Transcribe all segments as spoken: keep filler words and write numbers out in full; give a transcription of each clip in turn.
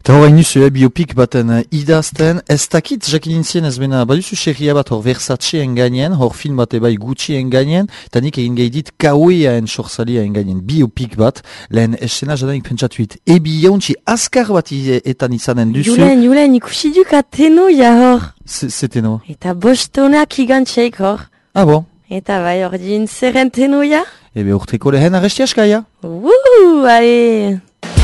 Eta horrein nuzu, eh, biopik baten uh, idazten, ez dakit jakin nintzien ez bena, baduzu seria bat hor Versace-en gainen, hor film bat ebai Gucci-en gainen, eta nik egin gaidit Kaueaen sortzaliaen gainen, biopik bat, lehen esena jadanik pentsatuit, ebi jauntzi askar bat etan izanen duzu. Julen, Julen, ikusi duka tenoia hor. Zeteno. Eta bostonak igantxeik hor. Ah bon? Eta bai hor din zerren tenoia? Ebe urteko lehen arresti askaia. Wuuu, ale...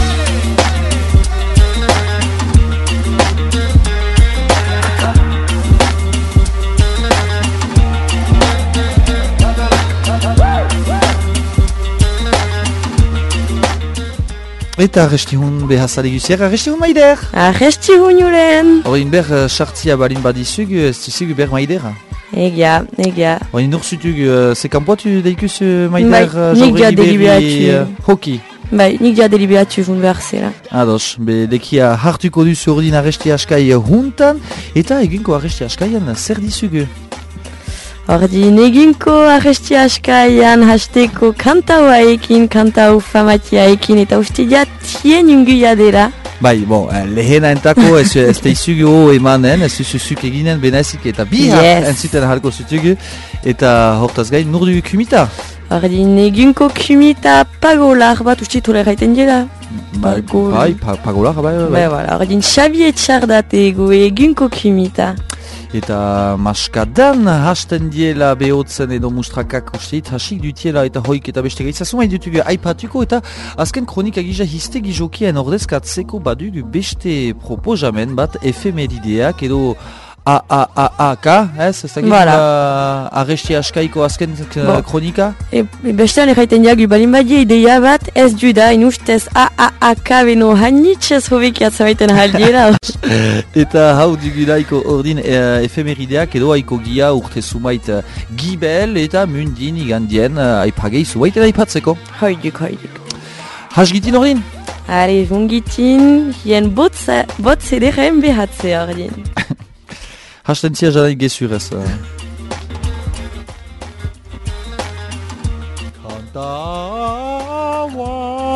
Eta arresti hun behazale guzier, arresti hun maider! Arresti hun, Julen! Horin ber uh, sartzia balin badizug, ez dizug ber maidera? Egia, egia. Horin urzutug, uh, ze kampoatu deikuz uh, maider Bai, uh, nik dia deliberatu. Uh, hoki? Bai, nik dia deliberatu hun behar zela. Ados, be lekia hartuko duzu ordin arresti askai huntan, eta eginko arresti askaian zer dizug? Ordin eginko arresti askaian hasteko kantaua ekin, kantau famatia ekin, eta uste dia tien unguia dela. Bai, bon, lehena entako ez, ez teizugu emanen, ez zuzuk eginen benazik eta bihar yes. Entzuten halko zutugu, eta hortaz gain nurdu kumita. Ordin eginko kumita pagolar bat uste tolera iten dira. Bai, bai, pagolar, bai, bai. Bai, voilà, ordin Xavier Txardate ego eginko kumita. Eta maskadan hasten diela behotzen edo mustrakak usteit hasik dutiela eta hoik eta beste gaitzasun hain dutugu aipatuko eta azken kronika gisa hiztegi jokien ordezkatzeko badugu beste proposamen bat efemerideak edo A A A A K, ez? Ez dakit voilà. uh, arresti askaiko azken bon. Kronika? E, e bestean erraiten diagu balin badia ideia bat ez du da inustez A A A K beno hanitxez hobekiatza baiten haldiela. Eta hau dugulaiko ordin uh, efemerideak edo haiko gia urte sumait uh, gibel eta mundin igandien uh, aipagei zuaiten aipatzeko. Hoiduk, hoiduk. Hasgitin ordin? Are, vongitin, hien bot zederen behatze ordin. Hasten zia jadaik gezurez. Uh. Kantaua.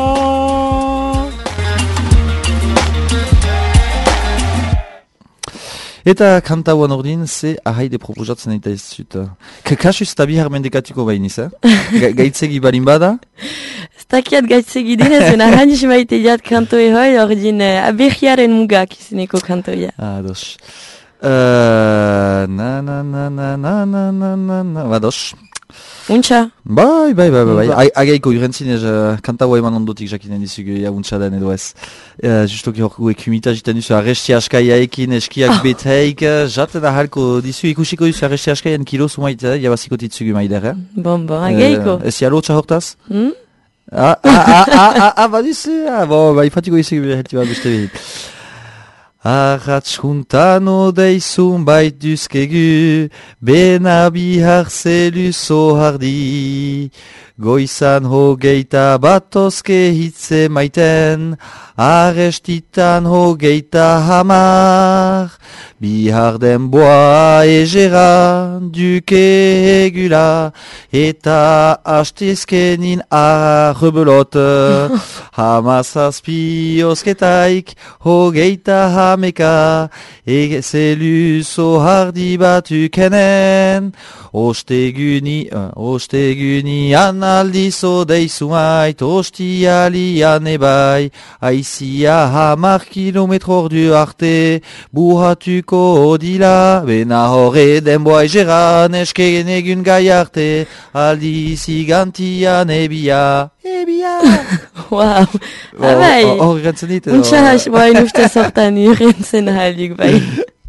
Eta kantauan ordin, ze ahaide proposatzen eta ez zut. Kakasuz eta bihar mendekatuko bainiz, eh? Ga gaitzegi balin bada? Ez dakiat gaitzegi dinez, ena handiz maite diat kantoi hoi, ordin uh, aberriaren mugak izeneko kantoia. Ah, dos. Uh, na na na na na na na na na bados. Untxa? Bai, bai, bai, bai, bai. Agaiko urentzin ez uh, kantaua eman ondotik jakinen dizugu ja untxa den edo ez. Uh, justoki horku ekumita jiten duzu arresti askaia ekin eskiak oh. Beteik, jaten da halko dizu ikusiko duzu arresti askaian kilo sumait, eh? Jabaziko ditzugu maider, eh? Bon, bon, agaiko. Uh, ez jalo txa hortaz? Hmm? Ah, ah, ah, ah, ah, ah, badizu, ah, bon, bai, fatiko dizugu helti bat beste behit. Arratz juntan odeizun bait duzkegu, bena bihar zelu zohardi. Goizan hogeita batozke hitze maiten, arrestitan hogeita hamar. Bihar denboa egeran duke egula, eta hastizkenin arrebelot. Hamazazpi osketaik hogeita hameka, egezelu zohardi batukenen. Osteguni, uh, osteguni analdizo deizumait, ostialian ebai, aizia hamar kilometro ordu arte, buhatuko odila, bena horre denboa egeran eskegen egun gai arte, aldiz igantian ebia, ebia. Wow, abai, hor gantzen dit. untxa has, bai, nuste sortan irentzen haldik, bai.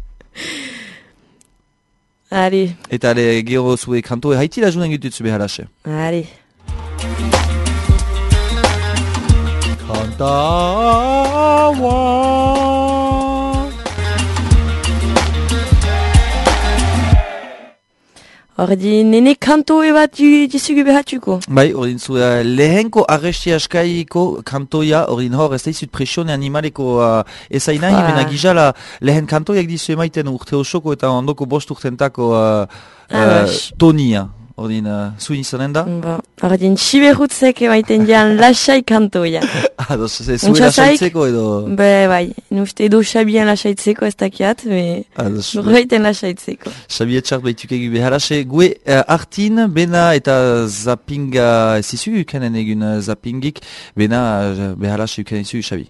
Ari. Eta ale gero zue kantoe haiti da junen gitutzu beharase. Ari. Kantaua. Ordin, nene kantoe bat dizugu behatuko? Bai, ordin zu uh, lehenko arresti askaiko kantoia, ordin hor ez daizut presione animaleko uh, ezaina, ah. Ibena gizala lehen kantoiak dizu emaiten urte osoko eta ondoko bost urtentako uh, uh, tonia. ordin, uh, zuin izanen da? Ba, ordin, siberutzek emaiten dian lasai kantoia. Ados, ze zue lasaitzeko edo? Be, bai, nuste edo Xabien lasaitzeko ez dakiat, be, norbaiten lasaitzeko. Xabi etxart baituk egu beharase. Gue uh, artin, bena eta zapinga, ez izu ukenen egun uh, zapingik, bena uh, beharase ukenen izu, Xabi.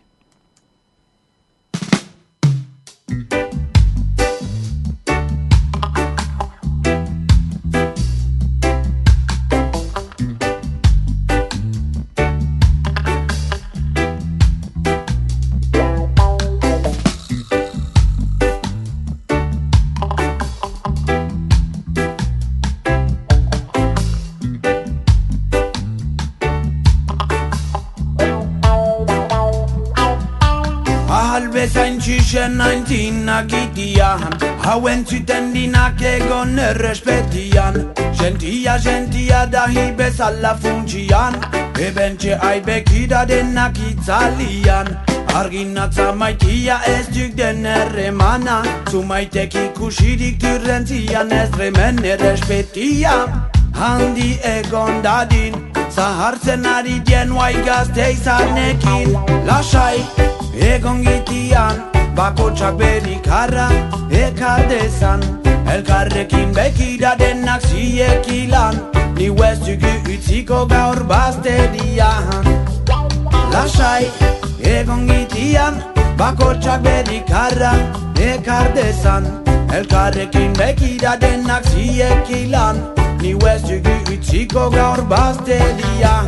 nineteen agitian, hauen zuten dinak egon errespetian. Gentia, gentia da hi bezala funtsian, ebentxe aibekida denak itzalian. Arginatza maitia ez duk den erremana, zumaitek ikusirik turrentzian ez remen errespetian. Handi egon dadin, zahartzen ari dien guai gazte izanekin. Lasai egon gitian, bakotxak berikarra ekar dezan. Elkarrekin bekida denak ziekilan, ni huestugu utziko gaur bazterian. Lasai egon gitian, bakotxak berikarra ekar dezan. Elkarrekin bekida denak ziekilan, ni huestugu utziko gaur bazterian.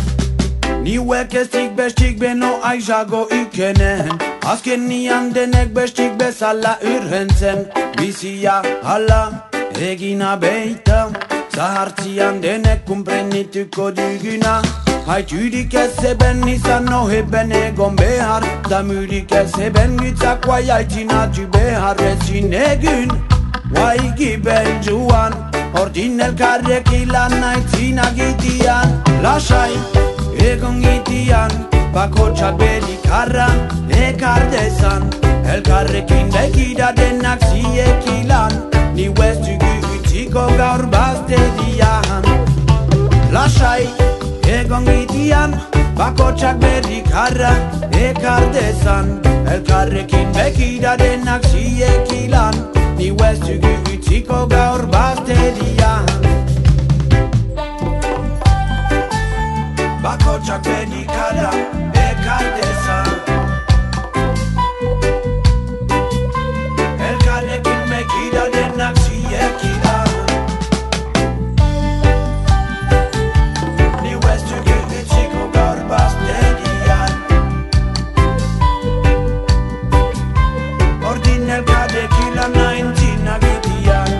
Ni huek eztik bestik beno aizago ukenen, azken nian denek bestik bezala urrentzen. Bizia hala egina beita, zahartzian denek kumprenituko duguna. Haiturik ez zeben izan noheben egon behar, damurik ez zeben gützak guai haitinatu behar ezin egun. Guai giben juan, ordin elkarrek ilan haitzina gitian. Lasai egon gitian, bakotxak berikarra ekar dezan. Elkarrekin bekida denak ziekilan, ni huestugu utziko gaur bazterian. Lasai egon gitian, bakotxak berikarra ekar dezan. Elkarrekin bekida denak ziekilan, ni huestugu utziko gaur bazterian. Bakotxak berikarra ekar dezan. Elkarrekin bekida denak ziekilan, ni huestugu utziko gaur bazterian. Ordin elkarrekin lan naintzina gitian.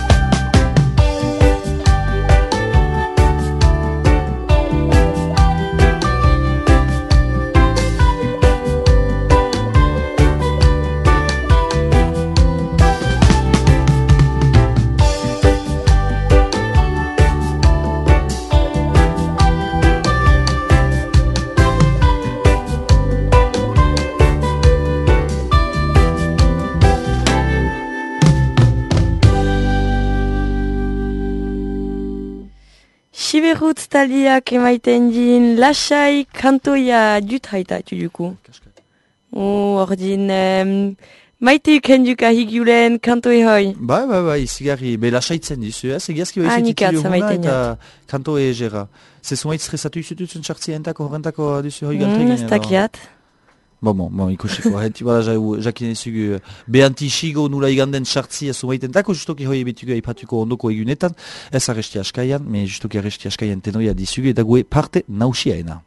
Siberutz taldiak emaiten din lasai kantoia dut haitatu duku. Ordin, um, maite uken duka higiulen kantoi hoi. Bai, bai, bai, zigarri, be lasaitzen dizu, ez? Egiazki bai Anikat zetitu zamaiten hona eta kantoe egera. Zezumait stresatu izututzen txartzientako horrentako duzu hoi galtregin. Ez dakiat. Bon, bon, bon, ikusiko, henti bala jakin ezugu behanti xigo nula iganden sartzia zumaitentako, justoki hoi ebitugu aipatuko ondoko egunetan, ez arresti askaian, me justoki arresti askaian tenoia dizugu, eta gue parte nausiaena.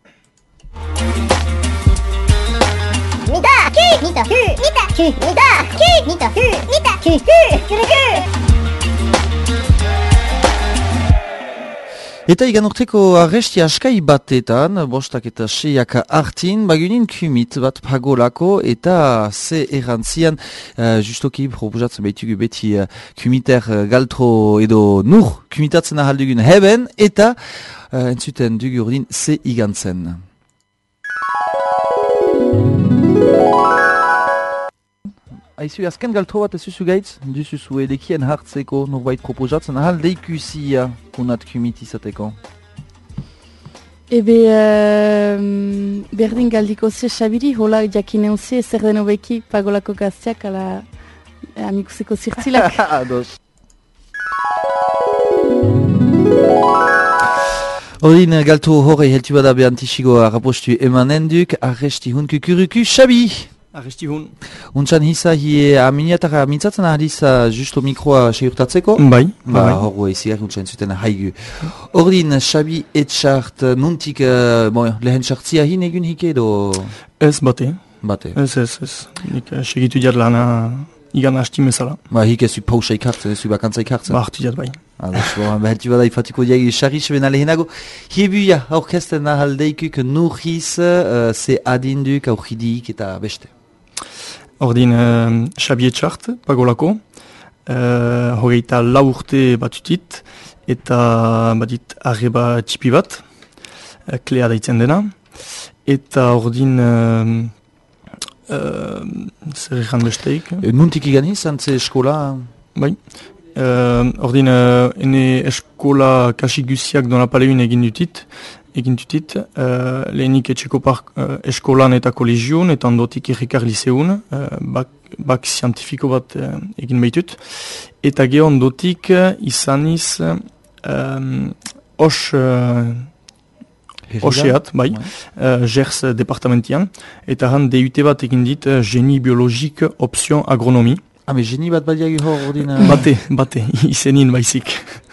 Nita, ki, nita, hu, nita, ki, nita, ki, nita, hu, nita, ki, hu, kuru, Eta igan urteko arresti askai batetan, bostak eta seiaka hartin, bagunin kumit bat pagolako eta ze errantzian, uh, justoki proposatzen behitugu beti uh, kumiter uh, galtro edo nur kumitatzen ahaldugun heben, eta uh, entzuten dugu urdin ze igantzen. Aizu, azken galto bat ez duzu gaitz, duzuzu edekien hartzeko norbait proposatzen, ahal deikuzia kunat kumit izateko. Ebe, uh, berdin galdiko ze Xabiri, hola jakinen ze zer den hobeki pagolako gazteak ala amikuseko zirtzilak. Ados. Odin galto horre heltu bada behantixigo arrapostu emanen duk, arresti hun kukuruku Xabi! Arresti hun. Untsan hisa hie aminiatara mintzatzen ahaliz justo mikroa seurtatzeko? Bai, Ba, bai. horro eziak untsan zuten haigu. Ordin, Xabi etxart nuntik uh, bon, lehen sartzia hin egun hike edo Ez bate, bate? ez ez ez. Nik eh, segitu diat lana igan hasti mezala. Ba, hik ez du pausa ikartzen, ez du bakantza ikartzen? Ba, hartu diat bai. Ados, bon, beheltu bada ifatuko diagi xarriz bena lehenago. Hiebuia, aurkesten ahaldeikuk nurriz, uh, ze adinduk, aurridik eta beste. Ordin, uh, Xabi etxart, pagolako, uh, hogeita lau urte batutit, eta badit arreba txipi bat, uh, klea daitzen dena, eta ordin, uh, uh, zer egan besteik, E, nuntik igan izan, ze eskola? bai. Uh, ordin, uh, ene eskola kasi guziak dona paleuin egin dutit, egin dutit, uh, lehenik etxeko park uh, eskolan eta kolegion, eta ondotik errekar liseun, uh, bak, bak zientifiko bat uh, egin behitut, eta geho ondotik uh, izaniz uh, um, os... Uh, Oseat, bai, uh, Gers departamentian, eta han D U T bat egin dit uh, geni biologik option agronomi. Ah, me geni bat badiagi hor ordin... Uh... Bate, bate, izenin baizik.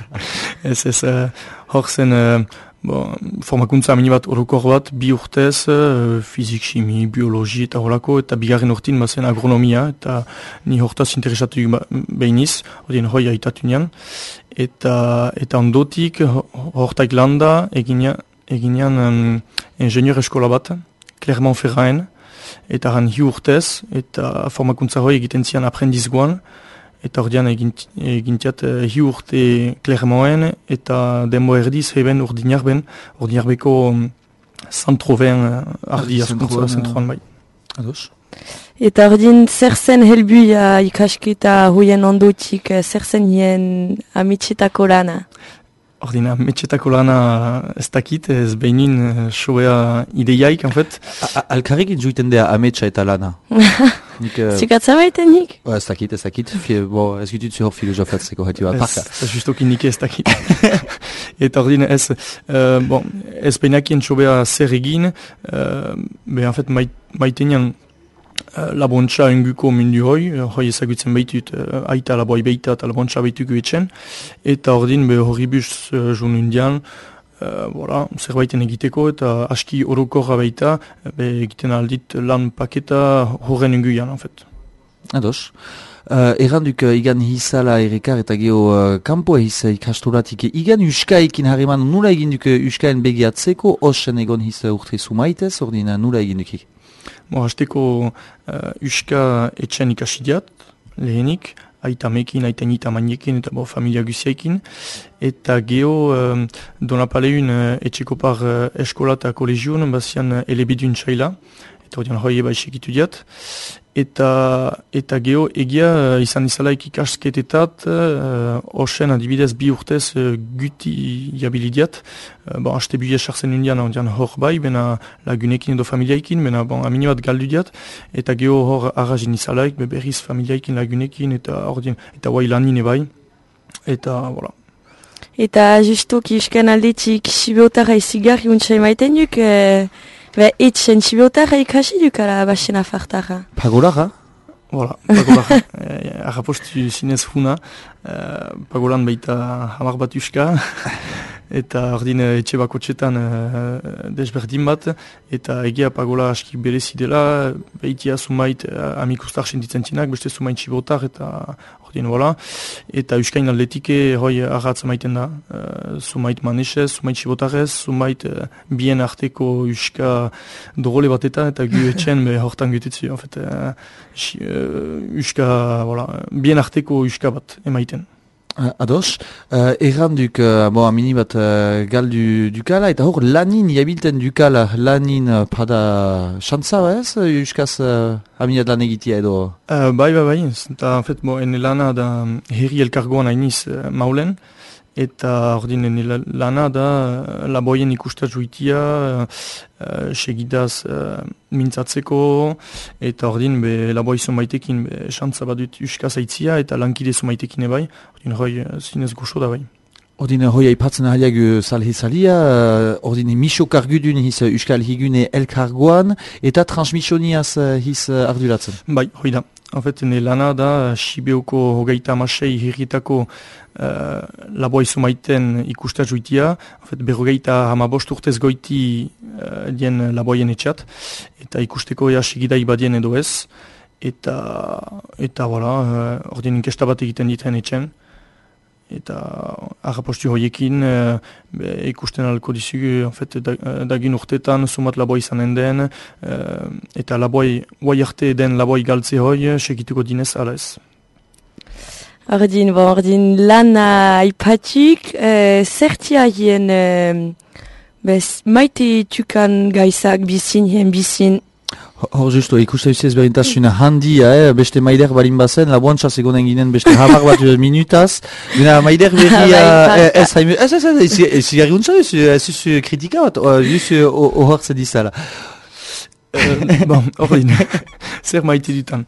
ez ez, uh, hor zen uh, bon, formakuntza amini bat orokor bat, bi urtez, uh, fizik, chimi, biologi eta horako, eta bigarren urtin bazen agronomia, eta ni hortaz interesatu ba, behiniz, ordin hoi haitatu nian, eta, eta ondotik hortaik landa eginia, eginean um, ingenieur eskola bat, Clermont-Ferraen, eta han hi urtez, eta formakuntza hoi egiten zian aprendizgoan, eta ordean egintiat uh, hi urte Clermonten, eta denbo erdiz heben urdinarben, urdinarbeko um, zantroven uh, ardi askuntza zentroan bai. Ados. Eta ordin, zer zen helbuia ikasketa hoien ondotik, zer zen hien amitxetako lana? Ordina, metxetako lana ez dakit, ez behinin sobea ideiaik, en fait. Alkarrekin juiten dea ametsa eta lana. Nik... Zikatza baiten nik? Ba, ez dakit, ez dakit. Fie, bo, ez gitut zuhor filosofiatzeko hati bat. Ez, ez justoki nik ez dakit. Eta ordina, ez, uh, bon, ez behinakien sobea zer egin, uh, be, en fait, mait, maitenian Uh, labontxa enguko mundu hoi, uh, hoi ezagutzen behitut, uh, aita laboi behita eta labontxa behituko etxen, eta ordin be horribus uh, joan indian, uh, voilà, zerbaiten egiteko, eta aski orokorra behita, be egiten aldit lan paketa horren enguian, en fait. Ados. Uh, erranduk uh, igan hizala errekar eta geho uh, kampo ehiz ikastolatik. Igan uskaekin harreman nula eginduk uskaen begiatzeko, osen egon hiz urte sumaitez, ordin nula eginduk. Bo, hasteko uh, uska etxen ikasidiat, lehenik, aita mekin, aita nita maniekin, eta bo, familia guziaikin. Eta geho, um, donapaleun uh, etxeko par uh, eskola eta kolegion, bazian uh, elebidun txaila, eta hori hori eba esekitu diat. Eta, eta geho, egia uh, izan izalaik ikasketetat, uh, osen adibidez bi urtez uh, guti jabilidiat. Uh, bon, haste buia sartzen undian, ondian hor bai, bena lagunekin edo familiaikin, bena bon, amini bat galdu diat. Eta geho hor arrazin izalaik, be berriz familiaikin, lagunekin, eta ordin, eta guai lanine bai. Eta, voilà. Eta justuki euskan aldetik sibeotarra izigarri untsa emaiten duk, eh, be etxen sibeotarra ikasi duk ala basen afartarra. Pagolara? Voilà, pagolara. eh, Arrapostu zinez huna, eh, pagolan baita hamar bat uska, eta ordin etxe bakotxetan eh, desberdin bat, eta egia pagola aski berezi dela, behitia sumait eh, amikustar sentitzen zinak, beste sumait sibotar, eta ordin, voilà. Eta uskain aldetike hoi arratza maiten da, uh, sumait manesez, sumait sibotarez, sumait uh, bien arteko uska dorole bat eta, eta gu etxen be hortan gutetzi, en fait, uh, uska, voilà, bien arteko uska bat emaiten. Uh, ados, uh, erranduk, uh, bo, amini bat uh, galdu dukala, eta hor lanin jabilten dukala, lanin uh, pada xantza, ez? Euskaz uh, aminat lan egitea edo? Uh, bai, bai, bai, eta en fait, bo, ene lana da herri elkargoan hainiz uh, maulen, eta ordin ene lana da uh, laboien ikusta juitia, uh, segidaz uh, mintzatzeko, eta ordin be laboizo maitekin be xantza badut euskaz aitzia, eta lankidezo maitekin ebai, ordin hoi uh, zinez goxo da bai. Ordin hoi aipatzen ahaliak salhezalia, uh, ordin miso kargudun his uh, euskal higune elkargoan, eta transmisioniaz uh, his uh, arduratzen. Bai, hoi da. En fait, ene lana da, Sibeoko hogeita amasei herrietako uh, laboizo maiten ikusta juitia. En fait, berrogeita hamabost urtez goiti uh, dien laboien etxat, eta ikusteko ea sigidai badien edo ez. Eta, eta voilà, uh, ordin inkesta bat egiten ditzen etxen. Eta harrapostu hoiekin uh, be, ikusten alko dizugu, en fait, da, dagin urtetan sumat laboi izanen den, uh, eta laboi, guai arte den laboi galtze hoi, segituko dinez ala ez. Ordin, bon, ordin lana aipatuk, uh, zertia hien uh, bez, maite tukan gaizak bizin hien bizin. Hor justo, ikusta duziez berintasuna handia, eh? Beste maider balin bazen, laboantza segonen ginen beste hamar bat minutaz. Guna maider berria, ez haime, ez ez ez, ez zigarri untza duz, ez duz kritika bat, duz ohor zedizala. Bon, ordin, zer maite ditan.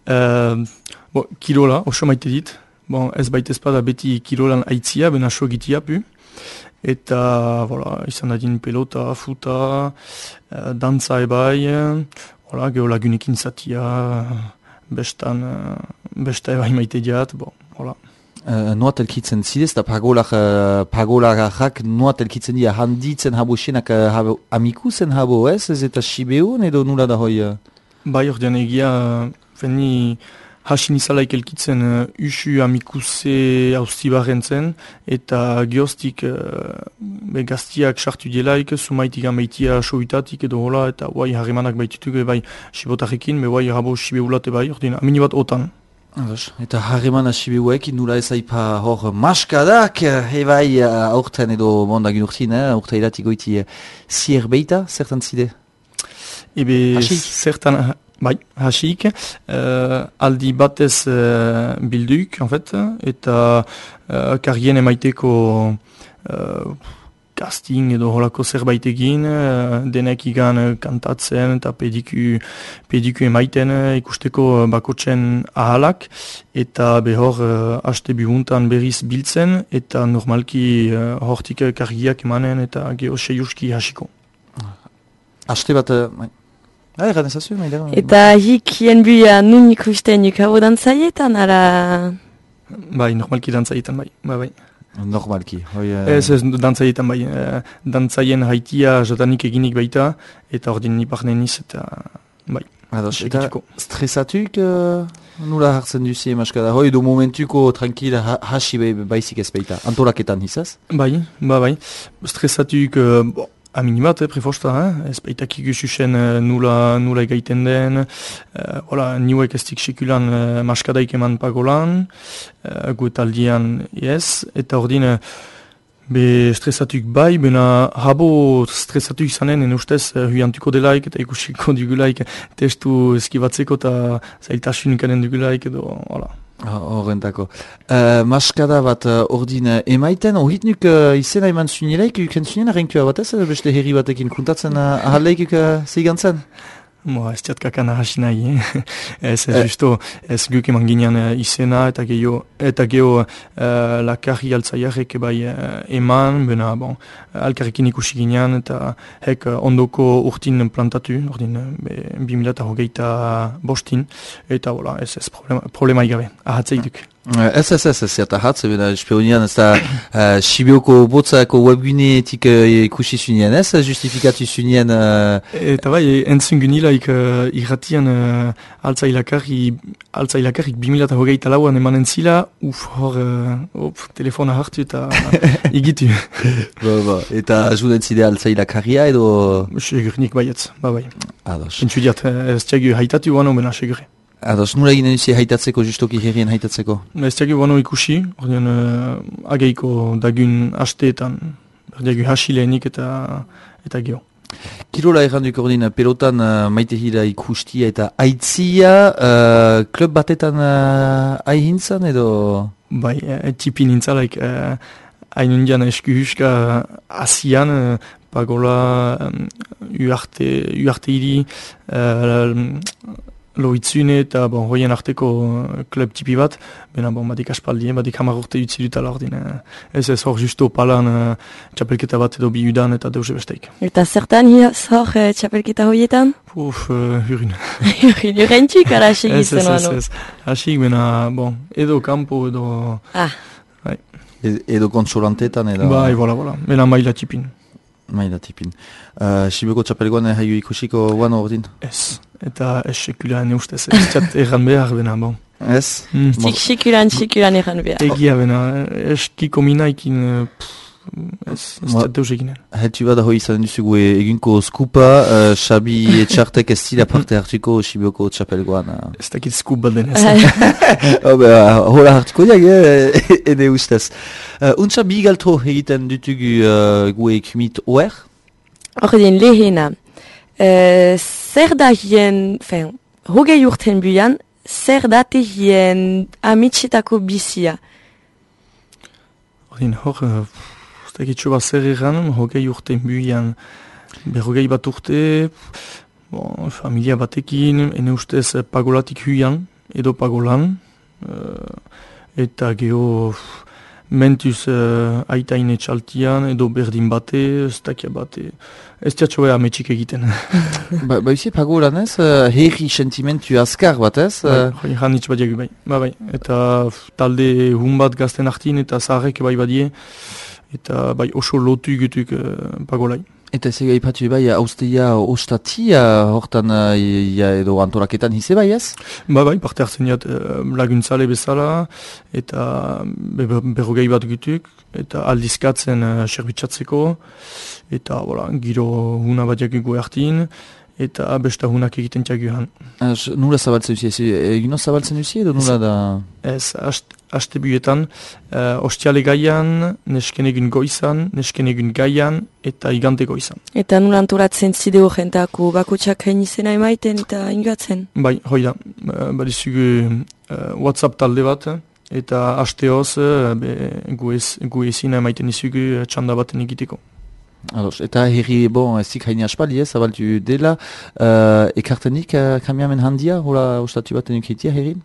Bon, kilola, oso maite dit. Bon, ez baitez pada beti kilolan aitzia, bena so gitia pu. Eta, voilà, izan dadin pelota, futa, dantza ebai, voilà, geho lagunekin zatia, bestan, besta ebai maite diat, bon, voilà. Uh, noa telkitzen zidez, eta pagolak, uh, pagolak noa telkitzen dira handitzen habo xenak uh, habo, amiku zen habo, ez? Ez eta Sibeun edo nula da hoi? Uh? Bai, ordean egia, feni hasin izalaik elkitzen uh, usu amikuse haustibarren zen, eta geostik uh, be gaztiak sartu dielaik, sumaitik amaitia soitatik edo hola, eta guai harremanak baitutuk, bai sibotarekin, be guai habo Sibeulat bai, ordin amini bat otan. Ados, eta harreman Sibeuek, nula ez aipa hor maskadak, ebai uh, aurten edo bondagin urtin, eh, aurta iratiko iti uh, zier beita, zertan zide? Ebe, zertan... Bai, hasik, uh, aldi batez uh, bilduk, en fait, eta uh, kargien emaiteko uh, casting edo holako zerbait egin, uh, denek igan uh, kantatzen eta pediku, pediku emaiten uh, ikusteko bakotzen ahalak, eta behor uh, haste bihuntan berriz biltzen, eta normalki uh, hortik kargiak emanen eta geho seiuski hasiko. Haste bat... Uh, Ah, ezazu, eta hik hien buia nun ikusten jukabo dantzaietan, ara... Bai, normalki dantzaietan, bai, bai, bai. Normalki, hoi... Uh... Ez, ez, dantzaietan, bai. Uh, dantzaien haitia jatanik eginik baita, eta ordin niparneniz, eta... Bai, ados, eta stresatuk uh, nula hartzen duzi emaskada, hoi do momentuko tranquila ha hasi baizik ez baita, antolaketan hizaz? Bai, ba, bai, stresatuk... Uh, bo. Aminimat, eh, prefosta, eh? Ez baitak ikususen uh, nula, nula egaiten den, uh, hola, niuek ez dik sekulan uh, maskadaik eman pagolan, uh, guetaldian ez, eta ordin, be stresatuk bai, bena habo stresatuk izanen, en ustez, uh, huiantuko delaik, eta ikusiko dugulaik, testu eskibatzeko, eta zailtasunikanen dugulaik, edo, hola. Horrentako. Uh, maskada bat uh, ordin uh, emaiten, horritnuk uh, izena eman zunielaik, uken zunien arrenkua batez, edo beste herri batekin kuntatzen uh, ahaleik uh, zeigantzen? Mo, ez diat kakana hasi nahi, eh? ez, ez eh. justo, ez guk eman ginean uh, izena, eta geho, eta geho uh, lakarri altzaiarek bai uh, eman, bena, bon, alkarrekin ikusi ginean, eta hek uh, ondoko urtin plantatu, ordin, uh, bimila eta hogeita bostin, eta bola, ez ez problema, problema igabe, ahatzeiduk. Ez, ez, ez, ez, eta hatz, bena, esperonian, ez da, uh, Sibeoko botzako webguneetik uh, ikusi zunien, ez, justifikatu zunien... Uh... Eta bai, entzun gunilaik uh, irratian uh, altzailakarri, altzailakarrik bimila eta hogeita lauan emanen zila, uf, hor, uh, op, telefona hartu eta igitu. Ba, ba, eta ajudet zide altzailakarria edo... Segurnik baietz, ba, bai. Ados. Entzu diat, ez tiagu haitatu guano, bena segure. Ados, nula eginen duzi haitatzeko, justoki herrien haitatzeko? Ez diagu bano ikusi, ordean uh, ageiko dagun hasteetan, berdiagu hasilenik eta eta geho. Kirola erranduik ordin, pelotan uh, maite hira ikustia eta aitzia, uh, klub batetan uh, aihintzan edo? Bai, e, tipi nintzalaik, uh, hain indian eskuhuska asian, uh, pagola um, uarte, uarte hiri, uh, loitzune eta bon, hoien arteko klub tipi bat, bena bon, badik aspaldi, badik hamar urte utzi dutala ordin. Ez ez hor justo palan uh, txapelketa bat edo bi udan eta deus besteik. Eta zertan hiaz hor uh, txapelketa hoietan? Uf, uh, hurin. Hurin, urentxik ara Ez, segitzen ez, wano. ez, ez. Hasik, bena, bon, edo kampo, edo... Ah, Bai, E- edo konsolantetan edo? bai, bola, bola. Bena maila tipin. Maila tipin. Uh, Sibeko txapelgoan haio ikusiko guan ordin? Ez. Eta ez sekulaen ustez. Ez txat erran behar, bena, bon. Ez? Mm. zik sikuran, sikuran egan behar. Egia, bena, eskiko minaikin, uh, ez, ez Ma- txat deus eginen. Heltu bat hoi izan duzugu e- egunko skupa, uh, Xabi etxartek ez dira parte hartuko Sibeko txapelgoan. Uh. Ez dakit skup bat denez. Hobe, hola hartuko diak, eh, ene ustez. Uh, Untsa bi galtro egiten dutugu uh, gue kumit oer? Ordin, lehena. Uh, zer da hien, fen, hogei urten buian, zer date hien amitsetako bizia. Ordin, hor, uh, ez dakit txoba zer erran, hogei urte buian, berrogei bat urte, bon, familia batekin, ene ustez eh, pagolatik huian, edo pagolan, uh, eta geho mentuz uh, aitaine txaltian, edo berdin bate, ez dakia bate, ez tiatxoa ametxik egiten. Ba, ba usi, pagolan ez, uh, herri sentimentu azkar bat ez? Bai, Uh, hori janitz bat jagu bai. Ba, bai. Eta f, talde hun bat gazten hartin eta zaharrek bai badie. Eta bai oso lotu gutuk uh, pagolai. eta ez ega ipatu bai, austeia ostatia hortan uh, ia edo antolaketan hize bai ez? Ba, bai, parte hartzen jat uh, laguntzale bezala eta be, be, berrogei bat gutuk. Eta aldizkatzen uh, serbitzatzeko. Eta voilà, giro huna bat jagu hartin. Eta besta hunak egiten jagu han. Az, nula zabaltzen duzi, ez egino zabaltzen duzi edo nula da? Ez, haste, haste buetan, uh, ostiale gaian, nesken egun goizan, nesken egun gaian, eta igante goizan. Eta nula antolatzen zide horrentako bakotxak hain izena emaiten eta ingatzen. Bai, hoi da, uh, badizugu uh, WhatsApp talde bat, eta haste hoz, uh, be, gu, ez, gu ezina emaiten izugu uh, txanda baten egiteko. Ados, eta herri, bon, ez zik haini aspaldi ez, zabaltu dela, uh, ekartenik uh, kamiamen handia, hola ostatu baten ukitia herrin?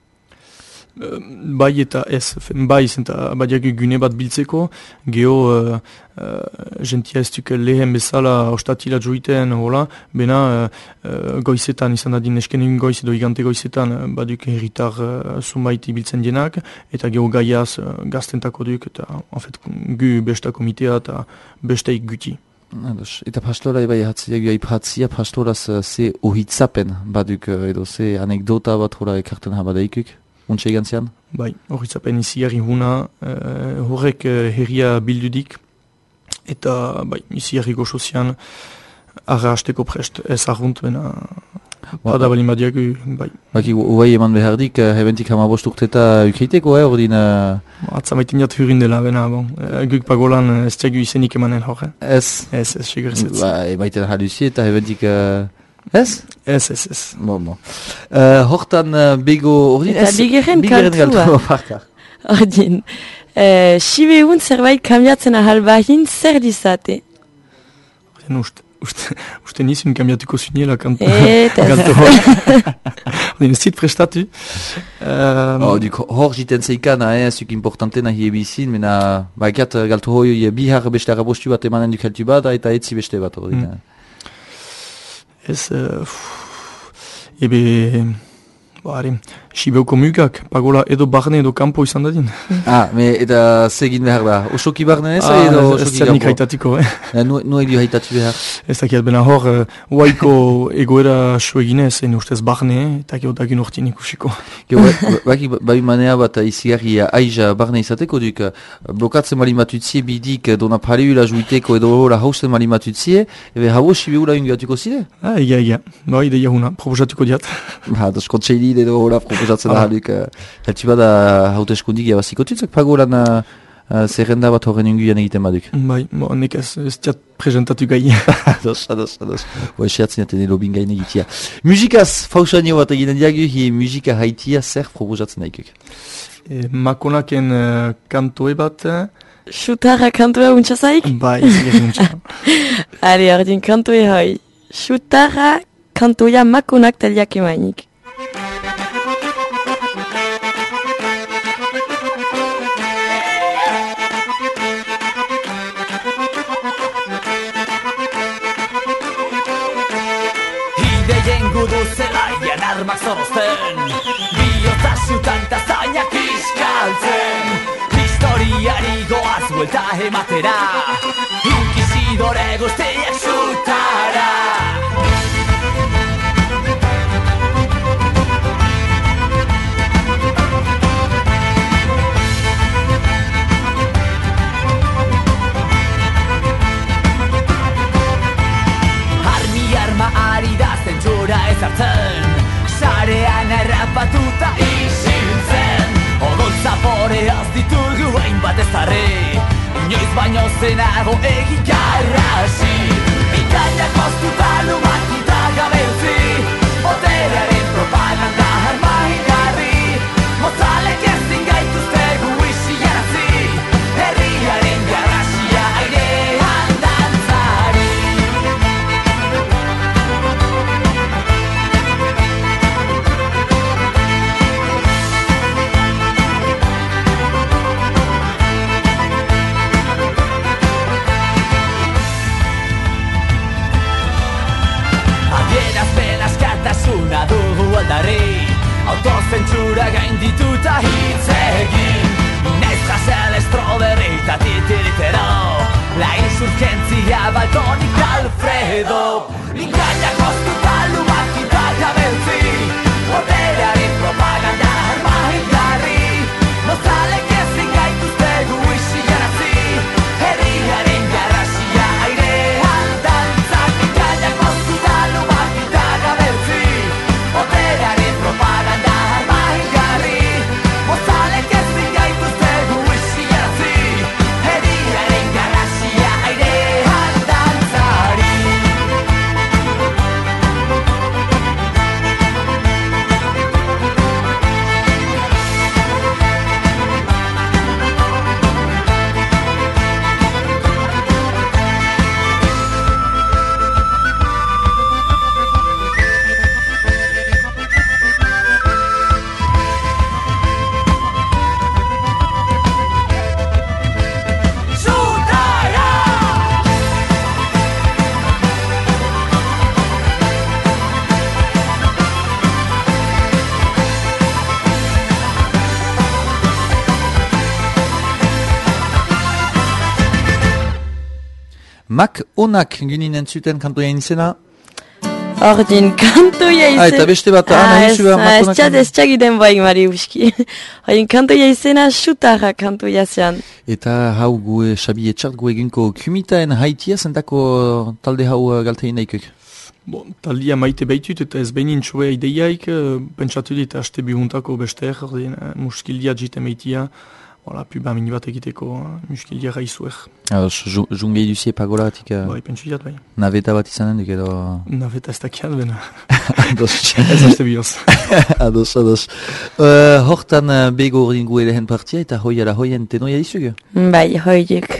Uh, bai eta ez, fen bai, zenta badiagu gune bat biltzeko, geho uh, uh, gentia ez duk lehen bezala ostatila joiten, hola, bena uh, uh, goizetan izan da din nesken egun goiz edo igante goizetan uh, baduk herritar uh, zunbait ibiltzen dienak, eta geho gaiaz uh, gaztentako duk, eta en fait, gu besta komitea eta besteik guti. Ados, eta pastora bai hatziak aipatzia, pastoraz uh, ze ohitzapen baduk uh, edo ze anekdota bat hola ekarten habadaikuk, untxe egantzian? Bai, horretzapen iziarri huna, uh, horrek uh, herria bildudik, eta bai, iziarri goxozian, arra hasteko prest, ez arrunt, bena, bada balin badiagu, bai. Baki, uai eman behardik, uh, hebentik hamabost urteta ukeiteko, eh, ordin... Uh, Atza maiten jat hurin dela, bena, bon, uh, guk pagolan uh, ez tiagu izenik emanen hor, eh? ez? Ez, ez, segur ez. Ba, emaiten jaluzi eta hebentik... Uh, ez? Ez, ez, ez. Bon, bon. Uh, hortan uh, bego... Ordin, Eta bigarren kaltua. galtua, parka. Ordin, uh, sibeun zerbait kambiatzen ahal bahin zer dizate? Ordin, uste, uste, uste nizun kambiatuko zuniela kanto. Eta ez. kanto hor. Ordin, ez zit prestatu. Um, Oh, duk hor jiten zeikana, eh, zuk importantena hi ebizin, mena, bakiat galtu hoi bihar beste arabostu bat emanen duk heltu bat, eta etzi beste bat, ordin. Mm. Ez, uh, ebe, bari, Sibeuko mugak, pagola edo barne edo kampo izan dadin. Ah, me, eta zegin behar da, osoki barnen ez, Ah, edo ez osoki zianik kampo? haitatiko, eh? Ja, nu, nu egio haitatu behar. Ez dakiat, bena hor, uh, waiko egoera so eginez, ene ustez barne, eta gero dagin urtien ikusiko. Gero, baki, bai manea bat izigarri aiza barne izateko duk, blokatzen mali matutzie bidik dona pareula juiteko edo hori hausten mali matutzie, ebe habo sibeula ingatuko zide? Ah, egia, egia. Ba, ideia huna, proposatuko diat. Ba, dos kontseili edo hola proposatzen da haluk. Heltsi bada hauteskundik jabaziko tutzak pagolan uh, uh, zerrenda bat horren inguian egiten baduk. Bai, bo, nek ez, ez tiat presentatu gai. Ados, ados, ados. Bo, esiatzen jaten elobin gaine egitea. Musikaz, fausanio bat eginen diagu, hi musika haitia zer proposatzen daikuk. E, makonaken uh, kantoe bat, Xutarra kantua untsazaik? bai, zirri untsa. Ale, ordin kantoe hoi. Xutarra kantoia makonak taliak emainik. Ideien gudu zelaian armak zorozten, bihotza xutan ta zainak iskaltzen. Historiari goaz buelta ematera, inkisidore guztiak xutara. Armi arma ari da zentsura ezartzen, sarean errapatuta isiltzen. Odol zaporeaz ditugu hainbat ezarri, inoiz baino zenago egikarrasi. Bikainak moztuta lumakita gabeltzi, boterearen propaganda arma ingarri. Mozalek ezin gaituztegu isiarazi, herriaren garrasia airean dantzari. Adierazpen askatasuna dugu aldarri, autozentsura gaindituta hitz egin. Naiz jasel estroberri eta titiritero, la insurgentzia baltonik Alfredo. Ingainak moztuta lumakita gabeltzi, boterearen propaganda arma ingarri. Mozalek ezin gaituztegu isiarazi, herriaren garrasia airean dantzak. Ingainak moztuta lumakita gabeltzi, boterearen propaganda arma ingarri. Mozalek ezin gaituztegu isiarazi, herriaren garrasia airean dantzari. Mak onak gininen zuten kantoia izena. Ordin kantoia izen... Ah, eta beste bat, ah, nahi zua Mak onak... Ez txagiden baik mari uski. Ordin kantoia izena xutarra kantoia zean. Eta hau gue, Xabi etxart gue eginko kumitaen haitia zentako talde hau uh, galtein daikuk. Bon, taldia maite baitut eta ez behin intxoea ideiaik, uh, pentsatu dit haste bihuntako beste ordin, uh, muskildia jite meitia, Hola, puba mini bat egiteko uh, muskilia raizuer. Ados, jungei duzie pagolatik... Uh, bai, pentsu jat bai. Naveta bat izanen duk edo... Naveta ez dakian, bena. Ados. Ez haste bioz. Ados, ados. Uh, hortan uh, bego ordin gue lehen partia eta hoi ala hoien tenoia dizugu? Bai, hoiek.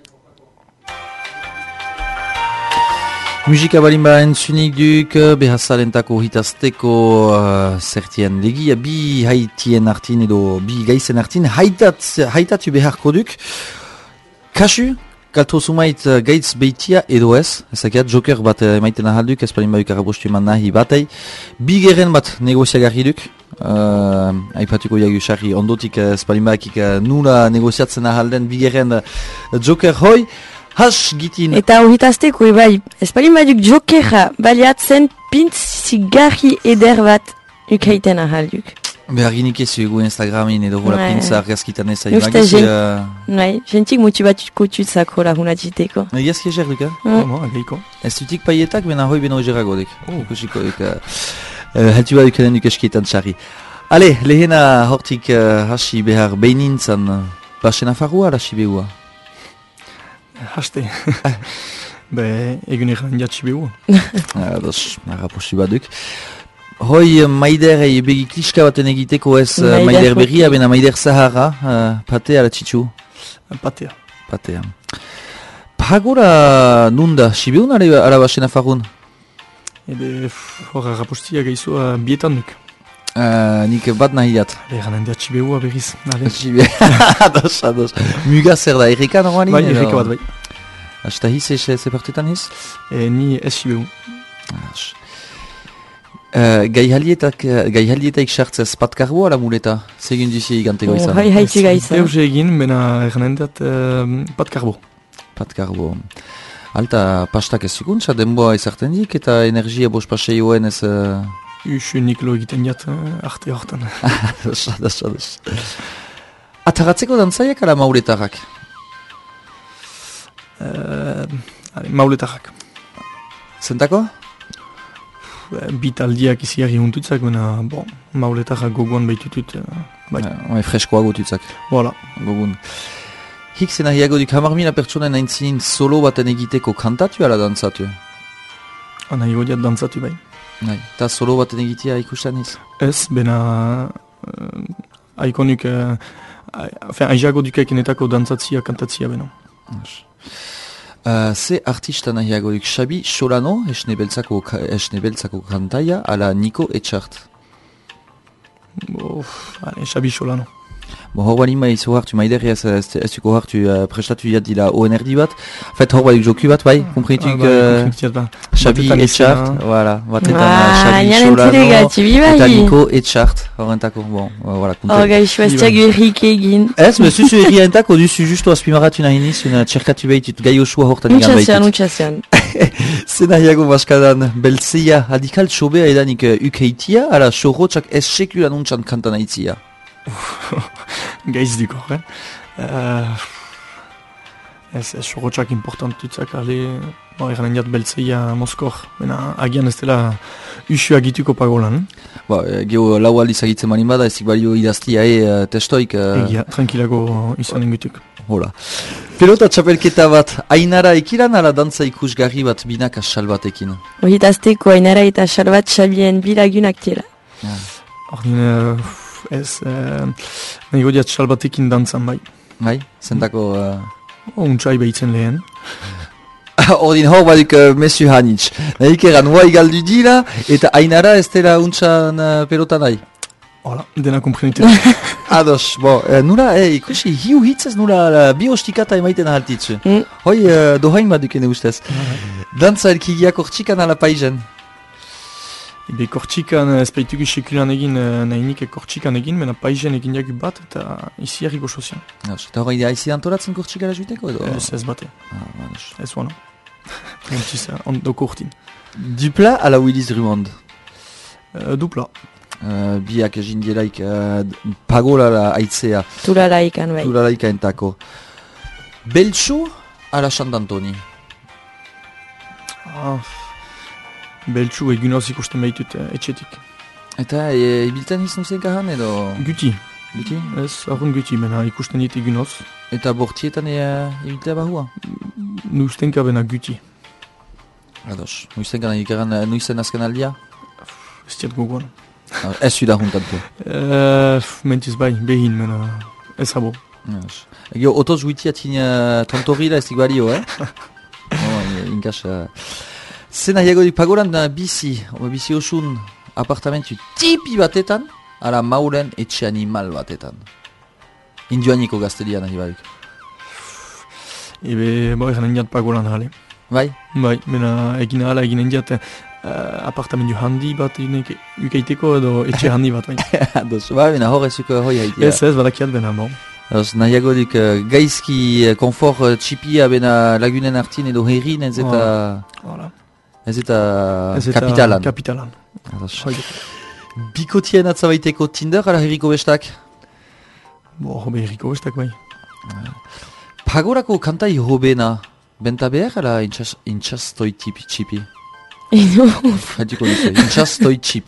Musika balin ba entzunik duk, behazalentako hitazteko uh, zertien legia, bi haitien artin edo bi gaizen artin, haitat, haitatu beharko duk. Kasu, kalto sumait uh, gaitz beitia edo ez, ezakiat joker bat uh, emaiten ahalduk, ez balin bauk arabostu eman nahi batei. Bi geren bat negoziagarri duk, uh, aipatuko jagu sarri ondotik uh, ez balin bakik uh, nula negoziatzen ahalden bi geren uh, joker hoi. Has gitin. Eta horritazteko, bai, espalin baduk jokerra baliatzen pintz zigarri eder bat ukaiten ahalduk. Behar ginik ez egu Instagramin edo hola pintza argazkitan ez ari Uste magiz. gen, nahi, jentik muti bat kutut hola huna jiteko. Egiazki eger duka? Homo, ageiko. Ez dutik paietak, bena hoi beno egerago dek. Oh. Ikusiko dek. Haltu bat dukanen duk eskietan txarri. Ale, lehena hortik uh, hasi behar behinintzan, uh, basen afarrua, hasi behua? Haste. Be, egun egan jatsi behua. Ados, arraposi bat duk. Hoi, maider e, begi kliska baten egiteko ez uh, Maider maider hoki. berria, bena maider zahara, uh, pate ala txitsu? Patea. Patea. Pagora nunda, sibeun ala, ala basen afarrun? Ebe, pff, hor arrapostia gaizua bietan duk. Uh, nik bat nahiat. Egan jatsi behua berriz. Ale. Sibe, ados, ados. Muga zer da, erreka normalin? Bai, erreka bat bai. Asta hiz, ez zepartetan hiz? E, ni ez sibehu. Uh, Gaihalietak, gaihalietak sartzez patkarbo ala muleta? Segun duzi eganteko izan? Hai haitzi gaiza. Eus egin, bena egan uh, pat karbo. Patkarbo. Alta pastak ez zukuntza, denboa izarten dik eta energia bos paseioen ez... Uh... Usu niklo egiten jat uh, arte hortan. Ados, ados, ados. Ataratzeko dantzaiak ala mauletarrak? Uh, mauletarrak. Zentako? Bit aldiak iziarri huntutzak, bena bon, mauletarrak gogoan baitutut. Uh, bai. Bai, freskoa gotutzak. Voilà. Gogun. Hik zena hiago duk hamar mila pertsonen aintzin solo baten egiteko kantatu ala dantzatu? Ana igodiat dantzatu bai. Bai, eta solo baten egitea ikusten iz? Ez, bena uh, aikonuk, uh, enfin, aizago dukakenetako dantzatzia, kantatzia beno. Uh, ze artista nahiago duk Xabi Solano, esne beltzako, esne beltzako kantaia, ala Niko Etxart? Uf, ale, Xabi Solano. Bo, hor balima izo hartu maiderri ez, ez, ez duko hartu uh, prestatu jat dila O N R D bat. Fet hor baluk joku bat, bai? Komprenituk Ah, bai, uh, komprenituk ba. Xabi Batetan Etxart, izena. voilà, batetan Ah, uh, Xabi nian entzile Solano gatzi, bi bai. eta Niko Etxart, horrentako, bon, uh, voilà, Hor konten. gaixo ez tiago errik egin. Ez, bezuzu errientako duzu justu azpimarratu nahi niz, una txerkatu behitut, gai osua hortan igan Untxazian, behitut. untxazian. Zena hiago baskadan, beltzia, adikal txobea edanik uh, ukeitia, ala xorrotxak ez sekulan untxan kantan aitzia. Gaiz duko, eh? Uh, ez, ez sorotxak importantutzak, ale, bo, egan endiat beltzeia Moskor, bena agian ez dela usu agituko pagolan. Ba, e, geho lau aldiz agitzen manin bada, ezik balio idaztia e, uh, testoik. Uh, Egia, tranquilago izan engutuk. Hola. Pelota txapelketa bat, ainara ekiran ala dantza ikusgarri bat binaka salbatekin? Ohitazteko ainara eta salbat xabien bilagunak tira. Ordin, uh, ez, uh, nahi godiat salbatekin dantzan bai. Bai, zentako... Uh... O, untsai behitzen lehen. Ordin hor baduk uh, mesu hanitz. Nahik eran huai galdu dira, eta ainara ez dela untxan uh, pelota nahi. Hola, dena komprenitzen. Ados, bo, uh, nula, eh, ikusi, hiu hitzez nula uh, bi ostikata emaiten ahaltitzu. Mm. Hoi, uh, dohain badukene ustez. Dantza elkigiak ortsikan ala paizen. Ebe kortxikan ez baitugu sekulan egin, uh, nahinik kortxikan egin, mena paizen egin jagu bat, eta izi harriko sozian. Ados, eta hori da izi antoratzen kortxikara juiteko edo? Ez ez bate, Ah, ados. ez wano. Gantziz, ondo kortin. Dupla ala Willis Drummond? Uh, dupla. Uh, biak egin dielaik uh, pagola la aitzea, Tura laikan bai. duralaika entako. Beltsu ala Sant'Antoni? Ah, beltsu egunoz ikusten behitut uh, etxetik. Eta e, ibiltzen izan zen kahan edo? Guti, Guti? ez arrun guti, mena ikusten dit egunoz. Eta bortietan e, ibiltea bahua? Nustenka bena guti. Ados, nuizten gana ikaran nuizen azken aldia? Ez diat gogoan. Ah, ez zuda juntantu. Uh, mentiz bai, behin, mena ez habo. Ados. Gio, otoz guitiatin uh, tontorila ez dik balio, eh? Oh, inkas... Uh... Zena hiagodik pagoran uh, bizi, o, bizi osun apartamentu tipi batetan, ala maulen etxe animal batetan. Indioaniko gaztelia nahi baduk. Ebe, bo, egan endiat pagolan jale. Bai? Bai, mena egin ahala egin endiat uh, apartamentu handi bat inek, ukeiteko edo etxe handi bat. Bai. Ados, bai, bina horrezuko hoi haitia. Ez ez, badakiat bena, bon. Ados, nahiagodik uh, gaizki uh, konfor uh, txipia bena lagunen artin edo herrin ez eta... Voilà. Ez eta Ez eta kapitalan. Kapitalan. Ados. Hoi. Bikotien atzabaiteko Tinder ala herriko bestak? Bo, hobe erriko bestak bai. Pagorako kantai hobena, benta behar ala intxas, intxastoi tipi txipi? Edo, Hatuko duzu, intxastoi txipi.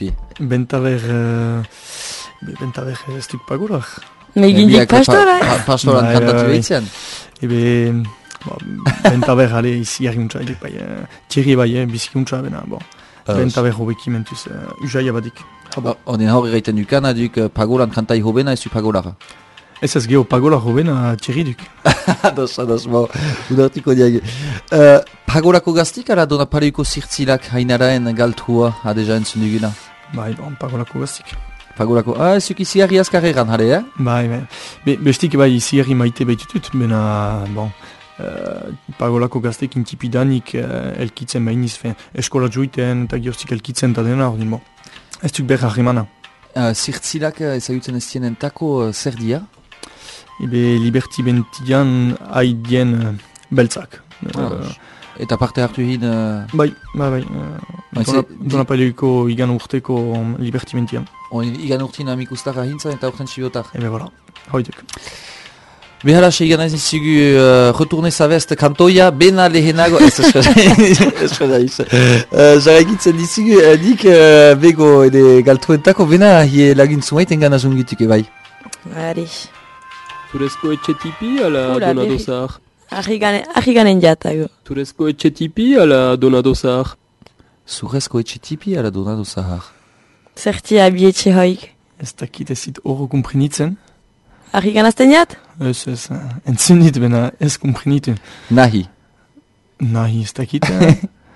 Bentaber, uh, bentaber ez duk pagolar. Megindik pastora. Pastoran Bai, kantatu bai, bai. behitzean. Ebe, bo, bentaber ale izi harriuntza edek bai, uh, txerri bai, eh, bizikuntza bena, bo. Bentaber hobeki mentuz, uh, usaia badik. Habo. Oden hor egiten dukana duk uh, pagolan kantai hobena ez du pagolara. Ez ez geho pagolar hobena txerri duk. Ados, ados, bo, udartiko diag. Uh, pagolako gaztik ala dona pareuko zirtzilak hainaraen galtua adeja entzun duguna? Bai, bon, pagolako gaztik. Pagolako, ah, ez duk izi harri azkarregan, jare, eh? Bai, bai. Be, bestik bai izi harri maite baitutut, bena, bon, uh, pagolako gaztek intipidanik uh, elkitzen bainiz, fe, eskola joiten eta geostik elkitzen eta dena, ordin, bon. Ez duk behar harrimana. Uh, zirtzilak uh, ezagutzen ez dienen tako uh, zer dia? Ebe liberti bentian haidien uh, beltzak. Ah, Uh, eta parte hartu hin... Uh, bai, bai, bai. Uh, Bai, dona, ze- dona paleiko igan urteko um, liberti bentian. on, igan urtin amikustarra hintzan eta urten txibiotar. Ebe, voilà. Hoiduk. Behala seigan ez nizigu uh, retourne zavest kantoia, bena lehenago... Ez eskada iz. Jaraikitzen dizigu, uh, nik uh, bego ede galtuentako bena hie lagintzu maiten gana zungituke bai. Ari. Zurezko etxe tipi ala Ura, Donado berri. Zahar? Arri ganen jatago. Zurezko etxe tipi ala Donado Zahar? Zurrezko etxe tipi ala Donado Zahar. Zerti abietxe hoik. Ez dakit ez zit oro kumprinitzen. Arri ganazten jat? Ez, ez, uh, entzunit bena ez kumprinitu. Nahi. Nahi, ez dakit. eh.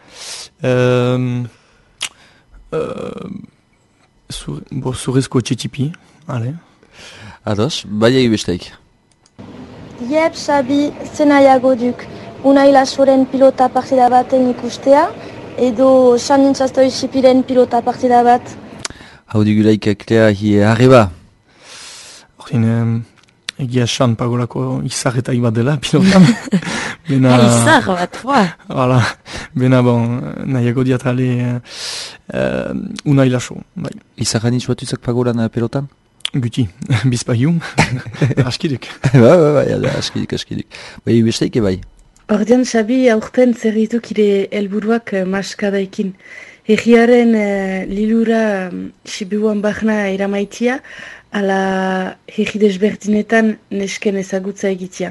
um, uh, sur, bo, zurezko txetipi, ale. Ados, baiai besteik. Jep, Xabi, zenaiago duk. Unai Lasoren pilota partida baten ikustea, edo Xamin Txastoi Xipiren pilota partida bat. Hau digulaik klea hie arreba. Ordin, um, egia esan pagolako izarretak bat dela pilotan. Bena, Ah, izar bat, foa. Voilà. Bena, bon, nahiago diatale uh, uh, Unai Laso, bai. Izarran izuatuzak pagolan uh, pelotan? Guti, bizpahium, askiduk. Ba, ba, ba, ja, askidik, askidik. Bai besteik bai. Ordean, Xabi, aurten zer dituk ire helburuak uh, maskadaikin. Egiaren uh, lilura um, Sibiuan bahna eramaitia, ala hegi desberdinetan nesken ezagutza egitea.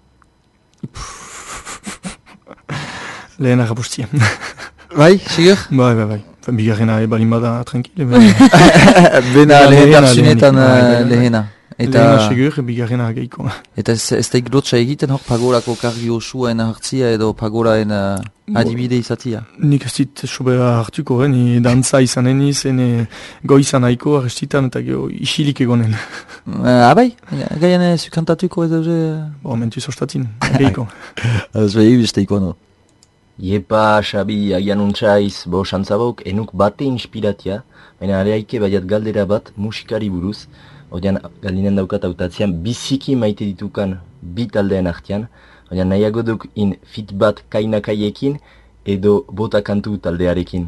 Lehen agapustia. Bai, sigur? Bai, bai, bai. Bigarrena ebalin bada tranquile. Bena lehentarsunetan lehena, lehena. Eta, Lehena segur, bigarrena geiko. eta ez, ez da iglotxa egiten hor pagorako kargi osua ena hartzia edo pagoraen uh, adibide izatia. Nik ez dit sobera hartuko, eh? Ni dantza izanen izan, goizan aiko arrestitan eta geho isilik egonen. Uh, abai, gaian ez kantatuko edo ze... Bo, mentu zostatin, geiko. Ez behi besteiko no. Iepa, Xabi, agian untsaiz, bo santzabok, enuk bate inspiratia, baina aleaike baiat galdera bat musikari buruz, odian galdinen daukat autatzean biziki maite ditukan bi taldeen artean, odian nahiago duk in fit bat kainakaiekin edo bota kantu taldearekin.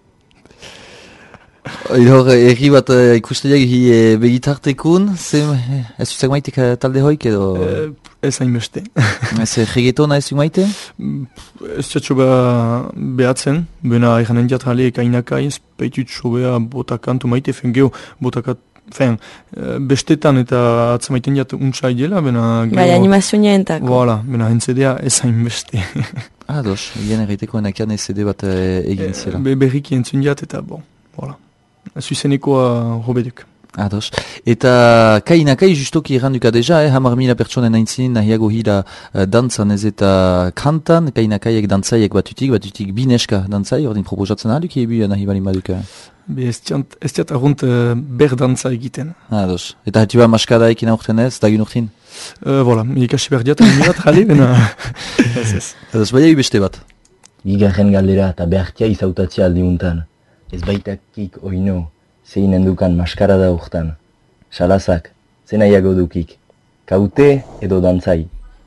Hor, erri bat uh, ikusteiak hi uh, begitartekun, ze, ez zuzak maitek uh, talde hoik edo... Uh, ez hainbeste. Ez regetona ez zuzak maite? Ez txatxo beha behatzen, bena eranen diatrale kainakai, ez peitutxo beha bota kantu maite, fen geho botakat, fen, uh, bestetan eta atzamaiten diat untsai dela, bena geho... Bai, animazioa entako. Voilà, bena entzedea ez hainbeste. Ados, egin erriteko enakian ez ede bat uh, egin zela. Be, berriki entzun diat eta bon, voilà. Zuzenekoa hobeduk. Ados. Eta kainakai justoki erranduka deja, eh, hamar mila pertsonen aintzinin nahiago hila uh, dantzan ez eta kantan, kainakaiek dantzaiek batutik, batutik bineska dantzai, ordin proposatzen ahaluk ebu nahi balin baduka. Be ez tiant, ez tiat arrunt uh, ber dantza egiten. Ados. Eta hatu ba maskadaekin aurten ez, dagun urtin? Uh, voilà, ikasi behar diat, mirat jale, bena... ez ez. Ados, baina beste bat. Bigarren galdera eta behartia izautatzea aldiuntan. Ez baitakik oino, zein endukan maskarada urtan. Salazak, zen nahiago dukik. Kaute edo dantzai.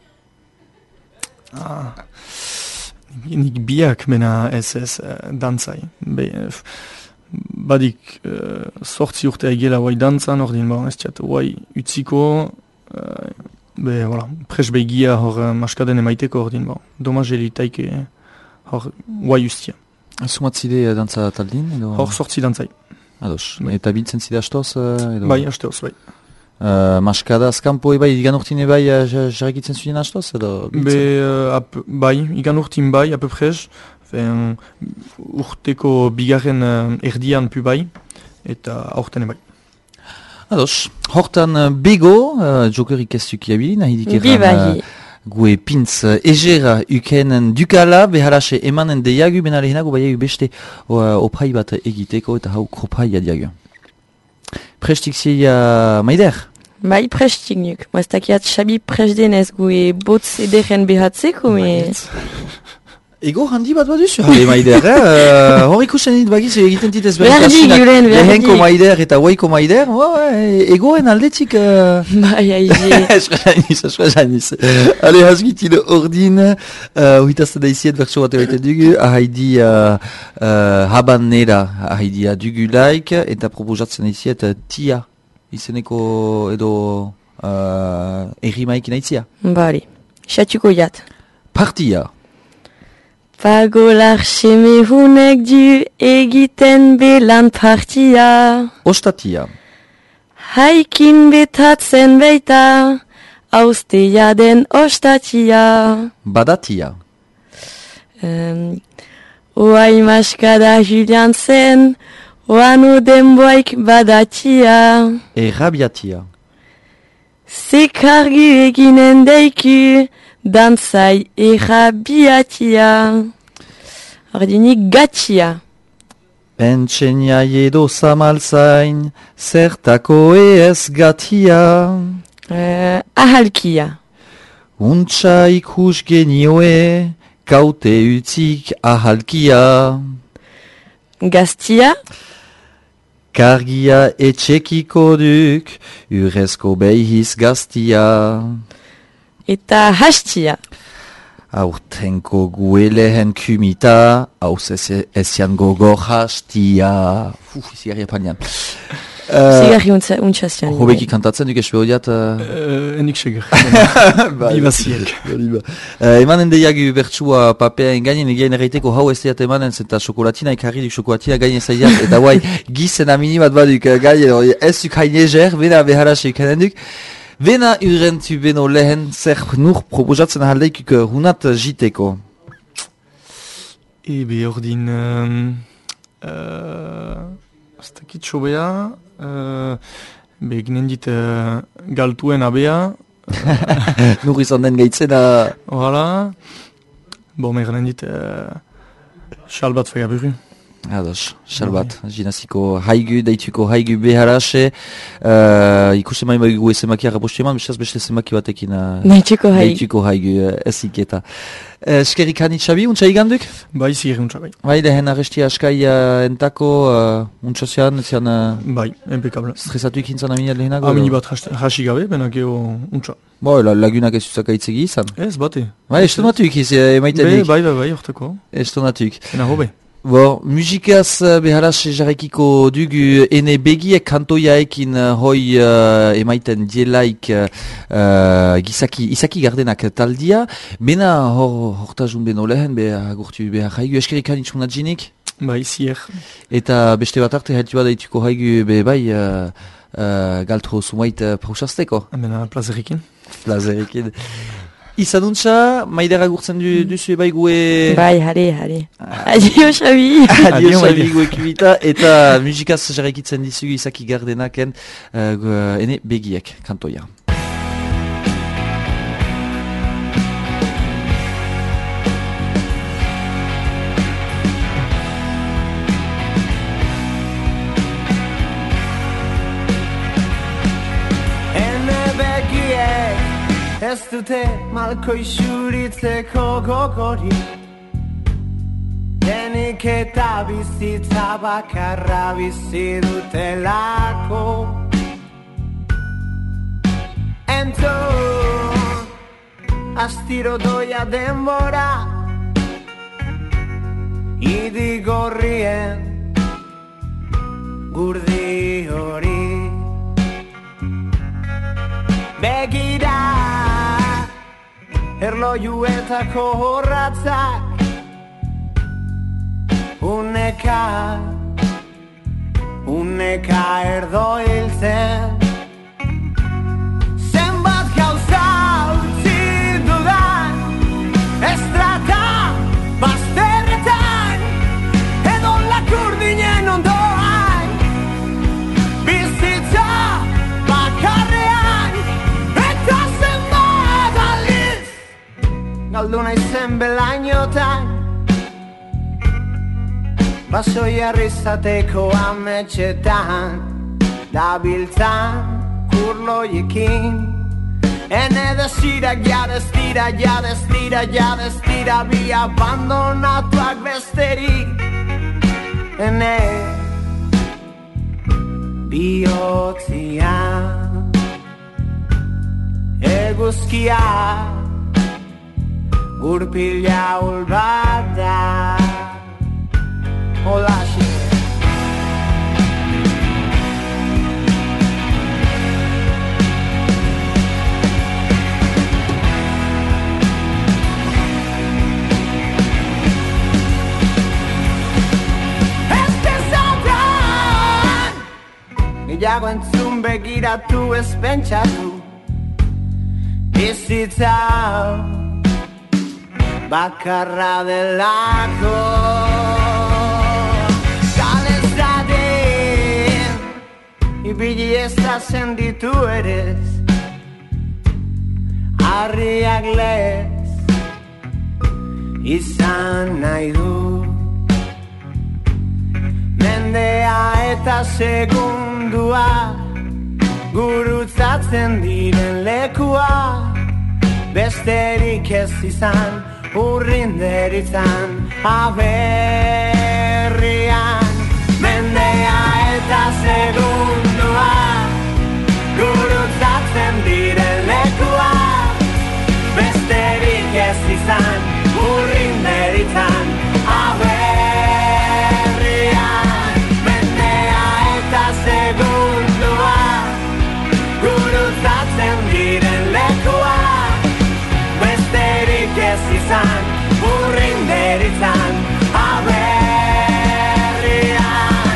Ah, nik biak bena ez ez uh, dantzai. Be, uh, badik uh, sortzi urte egela guai dantzan, ordin ba, ez tiat guai utziko, uh, be, voilà, pres begia hor uh, maskaden emaiteko ordin ba. Domaz elitaike hor guai ustia. Sumatzide dantza taldin? Edo... Hor sortzi dantzai. Ados, eta biltzen zide astoz? Uh, edo... Bai, astoz, bai. Uh, maskada azkampo ebai, igan urtin ebai uh, jarrakitzen zuen astoz? Edo Be, uh, ap, bai, igan urtin bai, a peu près. Fen, urteko bigarren uh, erdian pu bai, eta aurten ebai. Ados, hortan uh, bego, uh, jokerik ez dukiabili, nahi dikeran... Gue pintz uh, egera ukenen dukala beharase emanen deiagu bena lehenago baiagu beste uh, oprai bat egiteko eta hau kropaia diagu. Prestik zia maider? Bai prestik nuk. Moestakiat xabi presdenez gue botz ederen behatzeko, me... Ego handi bat bat duzu, hale maider, eh? uh, hor ikusten dit bagiz egiten ditez berritasunak. Berdi, Julen, berdi. Lehenko maider eta waiko maider, oh, eh, egoen aldetik... Uh... Bai, aize. Esra jainiz, esra jainiz. Ale, hasgitin ordin, uh, uhitazte da iziet bertso bat egiten dugu, ahaidi uh, uh, habanera, ahaidi dugu laik, eta proposatzen iziet uh, tia, izeneko edo uh, errimaik inaitzia. Bari, xatuko jat. Partia. Pagolar semehunek du egiten belan partia. Ostatia. Haikin betatzen beita, austea den ostatia. Badatia. Um, Oai maskada Julian zen, oanu denboaik badatia. Errabiatia. Zekargu eginen deiku, dantzai errabiatia. Ordinik gatia. Pentsenia edo zamalzain, zertako ez gatia. Uh, ahalkia. Untsa ikus genioe, kaute utzik ahalkia. Gaztia. Kargia etxekiko duk, urezko behiz gaztia. Eta hastia. Aurtenko guelehen kumita, hauz ezian gogor hastia. Uf, izigarri apanian. Izigarri untxazian. Hobeki kantatzen duk espe hodiat? Enik seger. Biba ziek. Emanen deiagu bertsua papea engainen, egiain erreiteko hau ez diat emanen, zenta xokolatina ikarri duk xokolatina gainen zaidiat, eta guai gizen amini bat baduk gainen, ez duk hain eger, bena beharase ikanen duk. Bena urentu beno lehen zer nur proposatzen ahaldeikuk hunat jiteko. Ebe ordin... Aztakit uh, sobea... Uh, be ginen dit uh, galtuen abea... Nur izan den gaitzena... Voilà... Bo me ginen dit... Uh, Xalbat fagaburu. Ados, xalbat, jinaziko haigu, daituko haigu beharase, uh, ikusten maim egu ezemaki arrapostu eman, bestaz beste ezemaki batekin uh, daituko haigu, daituko haigu uh, ezik eta. Eskerik uh, hanitxabi, untsa iganduk? Bai, zier untsa bai. Bai, lehen arresti askai uh, entako, uh, untsa zean, zean... Uh, bai, impeccable. Stresatu ikintzan aminat lehenago? Amini bat hasi gabe, benak eo untsa. Bo, la, lagunak ez zuzak aitzegi izan? Ez, bate. Bai, estonatuk iz, emaitenik. Bai, bai, bai, orteko. Estonatuk. Ena hobe. Bo, musikaz uh, beharaz jarrekiko dugu ene begiek kantoiaekin uh, hoi uh, emaiten dielaik uh, uh, gizaki, izaki gardenak taldia. Bena hor, hortazun beno lehen, be agurtu behar haigu eskerik hanitxunat jinik. Bai, zier. Eta beste bat arte heltu badaituko haigu be bai uh, uh, galtro sumait uh, pausazteko. Bena plazerikin. Plazerikin. Izanuntza, maidera gurtzen du, duzu ebai gue... Bai, hare, hare. Adio, Xabi. Adio, Xabi, gue kubita. Eta musikaz jarrekitzen dizugu izaki gardenaken, uh, ene begiek, kantoia. Ez dute malko isuritzeko gogori, denik eta bizitza bakarra bizi dutelako. Entzun, astiro doia denbora, idigorrien gurdi hori. Begira erlojuetako horratzak, uneka uneka erdo hiltzen. Zenbat gauza utzi dudan, estrata bazterretan, edo lakurdinen ondoan, bizitza bakarrean, eta zenbat aldiz galdu naizen belainotan, basoi arrizateko ametxetan, dabiltzan kurloiekin. Ene desirak jadestira, jadestira, jadestira, bi abandonatuak besterik. Ene bihotzia eguzkia gurpila ulbat da. Hola, she. Gehiago entzun begiratu ez pentsatu, bizitza bakarra delako. Kalezadeen ibili ezazen ditu erez, harriak lez izan nahi du. Mendea eta segundua gurutzatzen diren lekua, besterik ez izan urrinderitzan aberrian. Mendea eta segundua gurutzatzen diren lekua, besterik ez izan urrinderitzan aberrian. Mendea eta segundua gurutzatzen diren lekua, besterik ez izan urrinderitzan aberrian.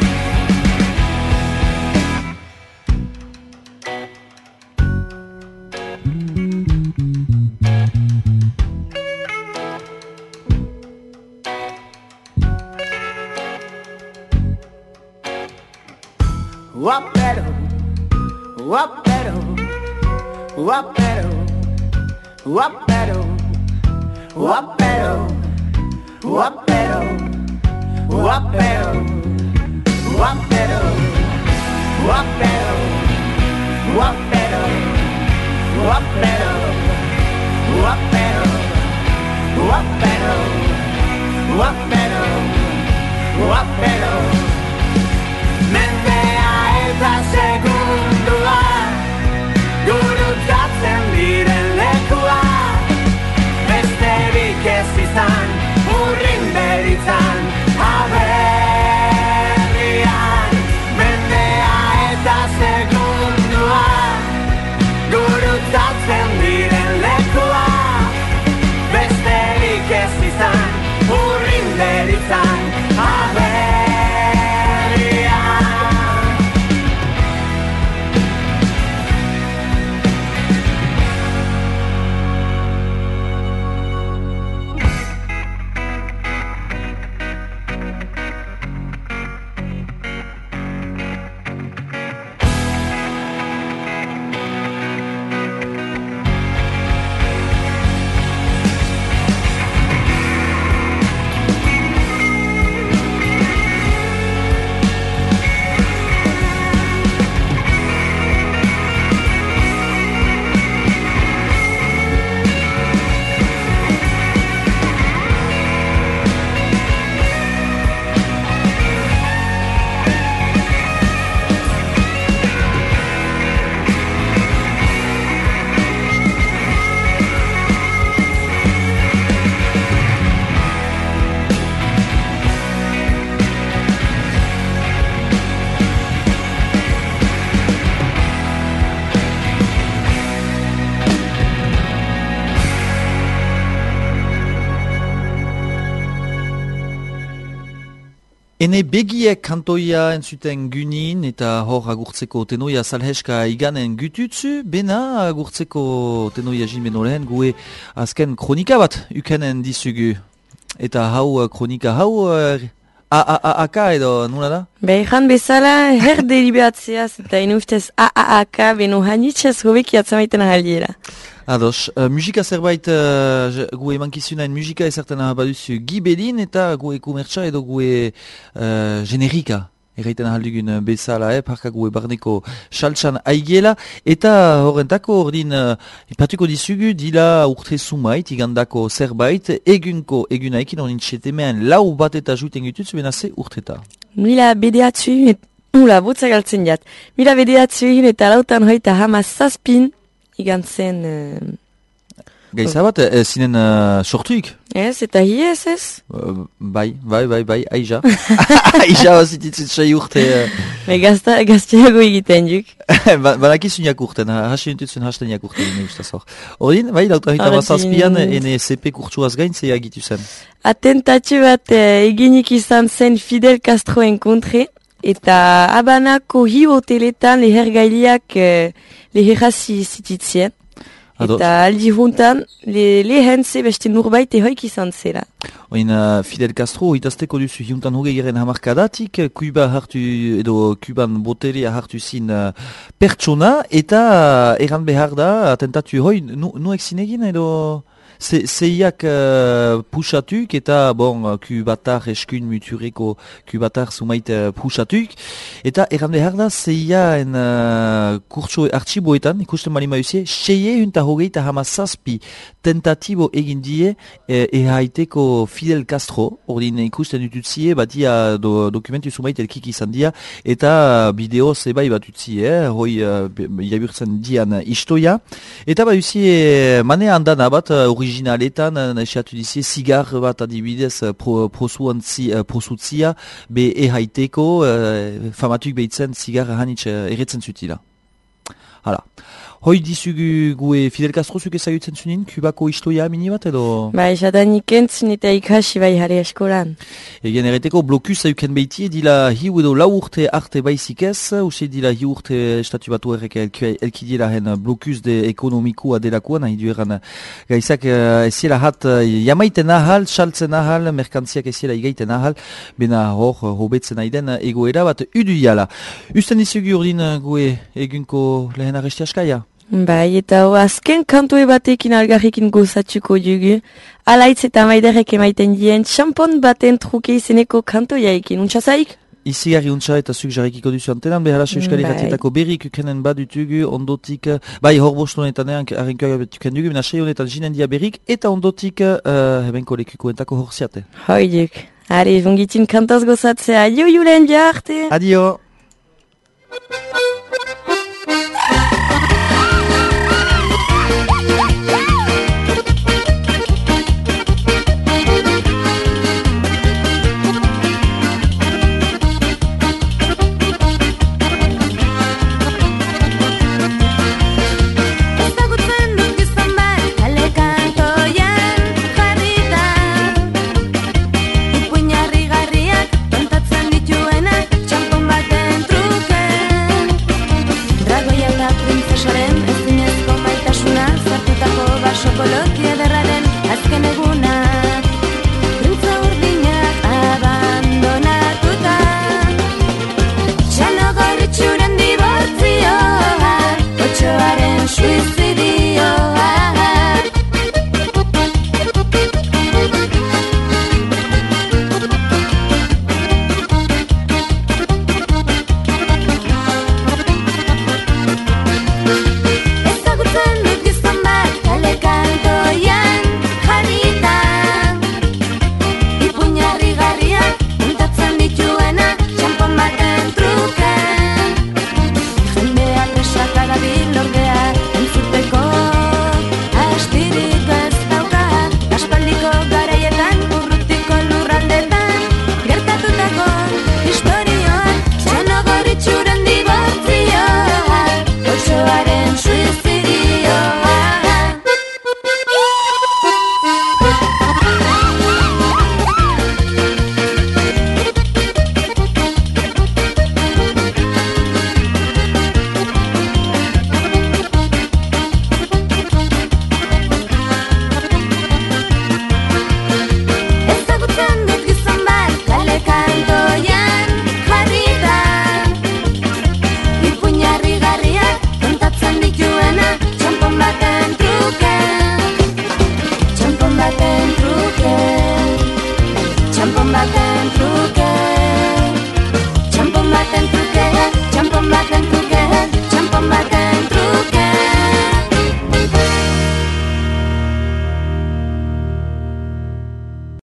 Wapero, wapero, wapero, wapero, wapero, wapero, wapero, wapero, wapero, wapero, wapero, wapero, wapero, wapero, wapero. Mendea eta segundua gurutzatzen diren lekua, besterik ez izan urrinderitzan aberrian. Mendea eta segundua gurutzatzen diren lekua, besterik ez izan urrinderitzan aberrian. Ene begiek kantoia entzuten gynin eta hor agurtzeko tenoia salheska iganen gututzu, bena agurtzeko tenoia jimeno lehen gue azken kronika bat ukenen dizugu. Eta hau kronika hau uh, A A A A K edo nula da? Behan bezala her deliberatzeaz eta ene ustez A A A K beno hanitxez hobeki atzamaiten ahaldiera. Ados, uh, musika zerbait uh, gue emankizunain musika ezerten ahabaduzu gibelin eta gue kumertsa edo gue uh, generika. Erraiten ahaldugun bezala, eh, parka gue barneko saltsan aigiela, eta horrentako ordin uh, ipatuko dizugu dila urte sumait, igandako zerbait, egunko egunaikin ordin txetemean lau bat eta juten gututzu benaze urteta. Mila bedeatzu, et, ula, botza galtzen jat, mila bedeatzu egin eta lautan hoita hamaz zazpin, igantzen... Uh, Gaiza bat, e, zinen uh, sortuik? Ez, eta hi ez ez? Uh, bai, bai, bai, bai, aija. Aija bazititzit sei urte. Uh. Me gazta, gazteago egiten juk. ba, Banakizun jak urten, hasi untutzen hasten jak urten, ne ustaz hor. Ordin, bai, lauta hita bazazpian, ene C P kurtsuaz gain, zeia gitu zen. Atentatxo bat eh, eginik izan zen Fidel Castroen kontre, eta Habanako hi hoteletan lehergaileak eh, leherrazi zititzien. Ados. Eta aldi juntan, le, lehen ze beste nurbait ehoik izan zela. Oin uh, Fidel Castro itazteko duzu hiuntan hogei garen hamarkadatik, Kuba hartu edo Kuban boterea hartu zin uh, pertsona, eta uh, eran behar da, atentatu hoi, nu, nuek zinegin edo... Se, Seiak uh, pusatuk eta bon, Kubatar eskun mutureko Kubatar sumait uh, pusatuk. Eta erran behar da Seia en uh, kurtso artxiboetan, ikusten bali mauzie, seie hunta hogeita hamazazpi tentatibo egin die eh, ehaiteko Fidel Castro, ordin ikusten dututzie, batia do, dokumentu sumait elkik izan dia, eta bideo zebai bat utzie, eh, hoi uh, jaburtzen dian istoia. Eta bat utzie manea handana bat, uh, originaletan, nahiatu dizie, zigar bat adibidez pro, prosuantzi, uh, prosutzia, be ehaiteko, uh, famatuk behitzen zigar hanitz uh, erretzen zutila. Hala. Hoi dizugu gue Fidel Castro zuke zagutzen zunin, Kubako istoia mini bat edo? Ba, esadanik entzun eta ikasi bai jare eskolan. Egen erreteko blokuz zauken behiti, dila hiu edo lau urte arte baizik ez, uste dila hiu urte estatu batu errek elkidiela hen blokuz de ekonomikoa delakoan, nahi du eran gaizak eziela hat jamaiten ahal, saltzen ahal, merkantziak eziela igaiten ahal, bena hor hobetzen aiden egoera bat uduiala. Usten dizugu urdin gue egunko lehen arresti askaia? Bai, eta ho, azken kantue batekin algarrikin gozatxuko dugu. Alaitz eta maiderrek emaiten dien, txampon baten truke izeneko kantoiaekin. Untxazaik? Izigarri untxa eta zuk jarrikiko duzu antenan, beharaz euskari ratzietako berrik ukenen badutugu, ondotik, bai hor bostonetan harrenkoa betuken dugu, bena sei honetan jinen dia berrik, eta ondotik uh, hebenko lekuko entako hor ziate. Hoi duk. Are, bungitin kantaz gozatzea, adio julen bia arte! Adio!